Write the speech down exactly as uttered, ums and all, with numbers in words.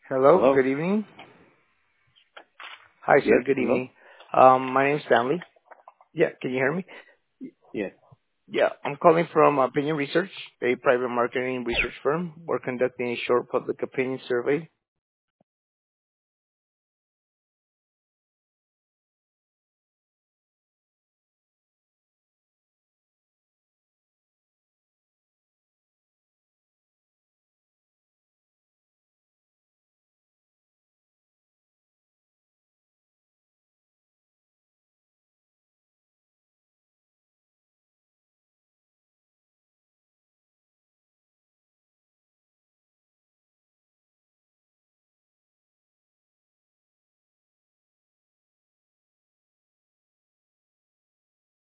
Hello, Hello? good evening. Hi, sir. Yes, Good hello? evening. Um, my name's Stanley. Yeah, can you hear me? Yes. Yeah, I'm calling from Opinion Research, a private marketing research firm. We're conducting a short public opinion survey